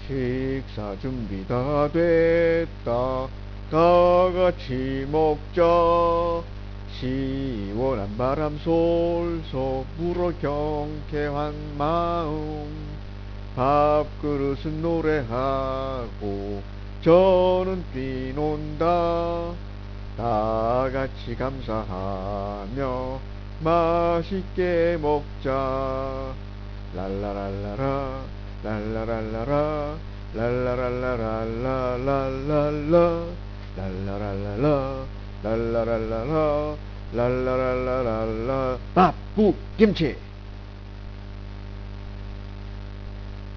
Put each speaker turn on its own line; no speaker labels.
식사 준비 다 됐다. 다 같이 먹자. 시원한 바람 솔솔 불어 경쾌한 마음. 밥그릇은 노래하고 저는 뛰논다. 다 같이 감사하며 맛있게 먹자. 랄라랄라라 랄라랄라라 랄라랄라랄라랄라 랄라랄라라 랄라랄라라 랄라랄라랄라 밥국김치.